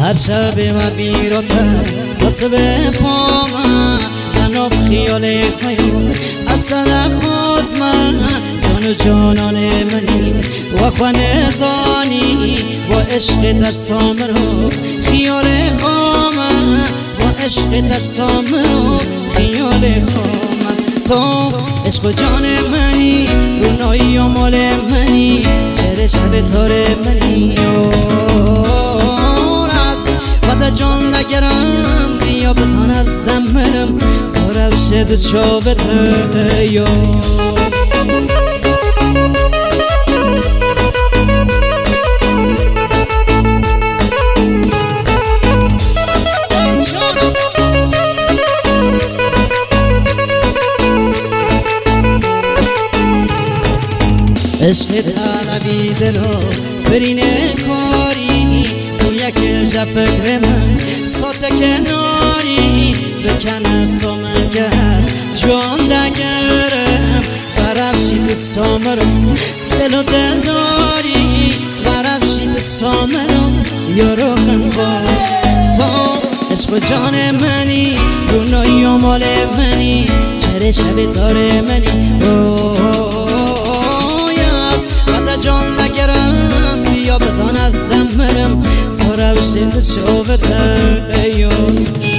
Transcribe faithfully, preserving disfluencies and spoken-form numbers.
هر شب و بیراتر واسه به پامن منو خیال خیال اصلا خواست من جان و جانان منی و خوانه زانی و عشق دستام رو خیال خامن و عشق دستام رو خیال خامن تو عشق و جان منی رونایی و مال منی چهره شب تار منی وقت جان نگرم بیا بزن از دمرم سارم شد چابته یا عشق طلبی دلو برینه کاری تو یک شب فکر من ساعت کناری بکنه سامن که هست جان دگرم برفشی تو سامرم دل و دل داری برفشی تو سامرم یارو خنخواه تو عشق و جان منی رونایی و مال منی چهره شب تار منی جان نگرم بیا بزن از دمرم سارم شد شوبته ایو